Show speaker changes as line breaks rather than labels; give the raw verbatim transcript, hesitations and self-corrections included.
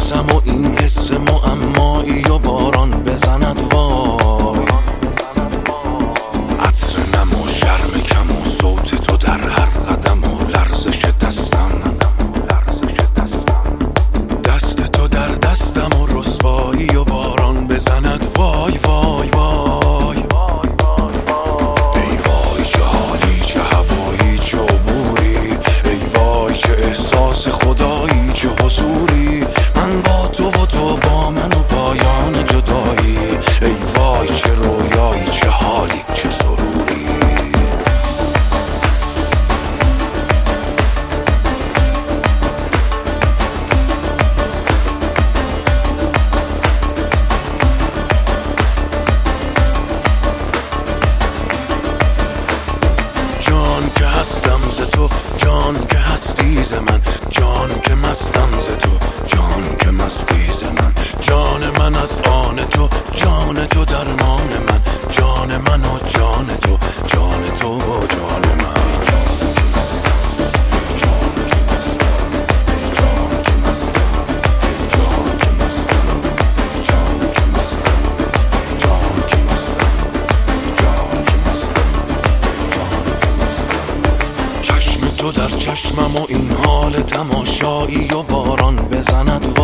حسم و این حس معمایی و باران بزند وای. عطر نم و شرم کم و صوت تو در هر قدم و لرزش دستم، دست تو در دستم و رسوایی و باران بزند وای وای وای. ای وای چه حالی، چه هوایی، چه عبوری، ای وای چه احساس خدایی، چه حضوری. من با تو و تو با من و پایان جدایی. ای وای چه رویایی، چه حالی، چه سروری. جان که هستم ز تو، جان که هستی ز من، جان که مستم ز تو، جان که مستی ز من. جان من از آن تو، جان تو درمان من، جان من و جان تو، جان تو و جان من. تو در چشمم و این حال تماشایی و باران بزند